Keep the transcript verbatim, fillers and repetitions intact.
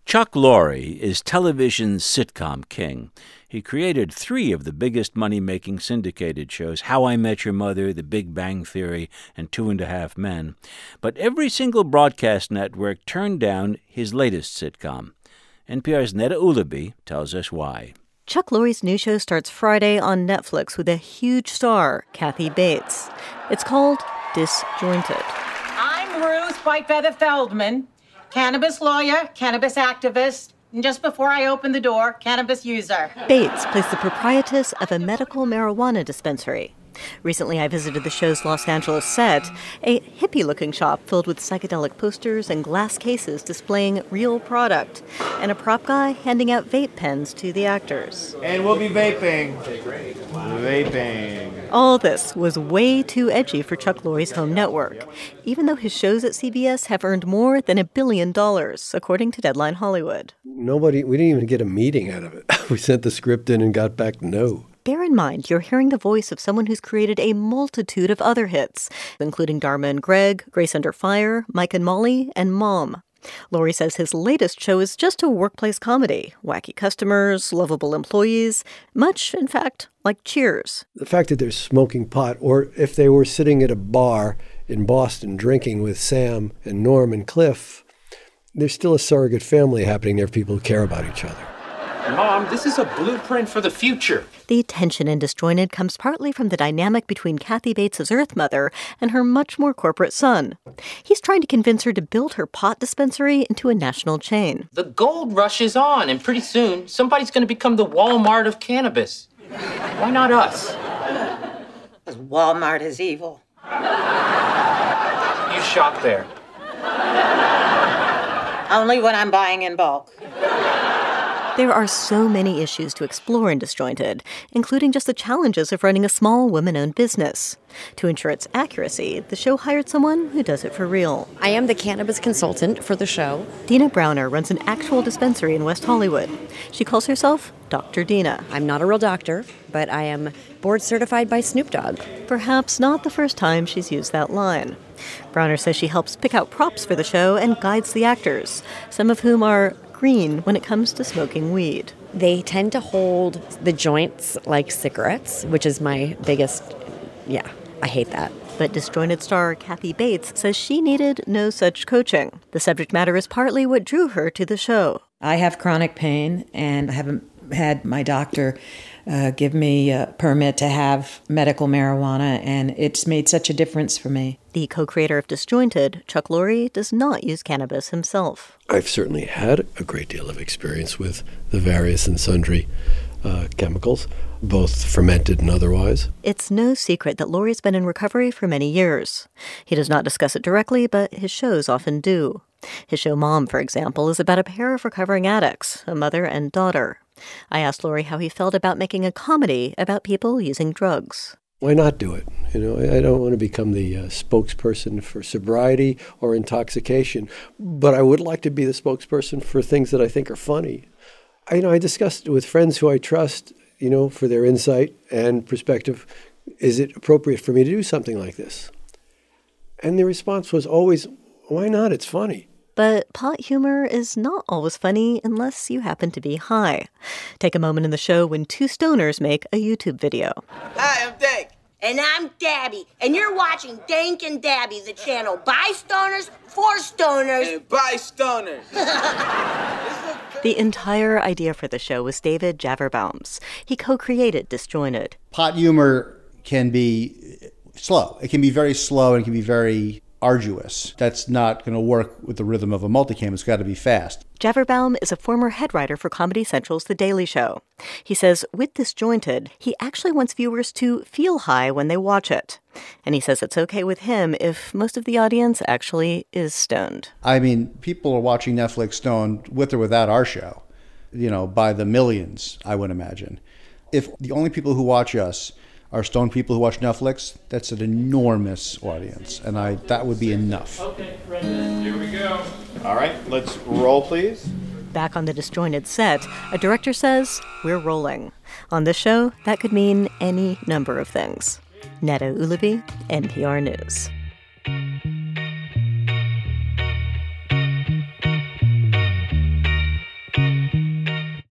Chuck Lorre is television's sitcom king. He created three of the biggest money-making syndicated shows, How I Met Your Mother, The Big Bang Theory, and Two and a Half Men. But every single broadcast network turned down his latest sitcom. N P R's Neda Ulaby tells us why. Chuck Lorre's new show starts Friday on Netflix with a huge star, Kathy Bates. It's called Disjointed. I'm Ruth Whitefeather Feldman, cannabis lawyer, cannabis activist, and just before I open the door, cannabis user. Bates plays the proprietress of a medical marijuana dispensary. Recently, I visited the show's Los Angeles set, a hippie-looking shop filled with psychedelic posters and glass cases displaying real product, and a prop guy handing out vape pens to the actors. And we'll be vaping. Vaping. All this was way too edgy for Chuck Lorre's home network, even though his shows at C B S have earned more than a billion dollars, according to Deadline Hollywood. Nobody, we didn't even get a meeting out of it. We sent the script in and got back no. Bear in mind, you're hearing the voice of someone who's created a multitude of other hits, including Dharma and Greg, Grace Under Fire, Mike and Molly, and Mom. Lorre says his latest show is just a workplace comedy. Wacky customers, lovable employees, much, in fact, like Cheers. The fact that they're smoking pot, or if they were sitting at a bar in Boston drinking with Sam and Norm and Cliff, there's still a surrogate family happening there, people who care about each other. Mom, this is a blueprint for the future. The tension in Disjointed comes partly from the dynamic between Kathy Bates' Earth mother and her much more corporate son. He's trying to convince her to build her pot dispensary into a national chain. The gold rush is on, and pretty soon, somebody's going to become the Walmart of cannabis. Why not us? Because Walmart is evil. You shop there. Only when I'm buying in bulk. There are so many issues to explore in Disjointed, including just the challenges of running a small women-owned business. To ensure its accuracy, the show hired someone who does it for real. I am the cannabis consultant for the show. Dina Browner runs an actual dispensary in West Hollywood. She calls herself Doctor Dina. I'm not a real doctor, but I am board certified by Snoop Dogg. Perhaps not the first time she's used that line. Browner says she helps pick out props for the show and guides the actors, some of whom are green when it comes to smoking weed. They tend to hold the joints like cigarettes, which is my biggest, yeah, I hate that. But Disjointed star Kathy Bates says she needed no such coaching. The subject matter is partly what drew her to the show. I have chronic pain, and I haven't had my doctor uh, give me a permit to have medical marijuana, and it's made such a difference for me. The co-creator of Disjointed, Chuck Lorre, does not use cannabis himself. I've certainly had a great deal of experience with the various and sundry uh, chemicals, both fermented and otherwise. It's no secret that Lorre's been in recovery for many years. He does not discuss it directly, but his shows often do. His show Mom, for example, is about a pair of recovering addicts, a mother and daughter. I asked Lorre how he felt about making a comedy about people using drugs. Why not do it? You know, I don't want to become the uh, spokesperson for sobriety or intoxication, but I would like to be the spokesperson for things that I think are funny. I, you know, I discussed it with friends who I trust, you know, for their insight and perspective. Is it appropriate for me to do something like this? And the response was always, why not? It's funny. But pot humor is not always funny unless you happen to be high. Take a moment in the show when two stoners make a YouTube video. Hi, I'm Dank. And I'm Dabby. And you're watching Dank and Dabby, the channel by stoners, for stoners. And by stoners. The entire idea for the show was David Javerbaum's. He co-created Disjointed. Pot humor can be slow. It can be very slow and it can be very arduous. That's not going to work with the rhythm of a multicam. It's got to be fast. Javerbaum is a former head writer for Comedy Central's The Daily Show. He says with Disjointed, he actually wants viewers to feel high when they watch it. And he says it's okay with him if most of the audience actually is stoned. I mean, people are watching Netflix stoned with or without our show, you know, by the millions, I would imagine. If the only people who watch us are stoned people who watch Netflix, that's an enormous audience, and I that would be enough. Okay, ready. Here we go. All right, let's roll, please. Back on the Disjointed set, a director says, we're rolling. On this show, that could mean any number of things. Neda Ulaby, N P R News.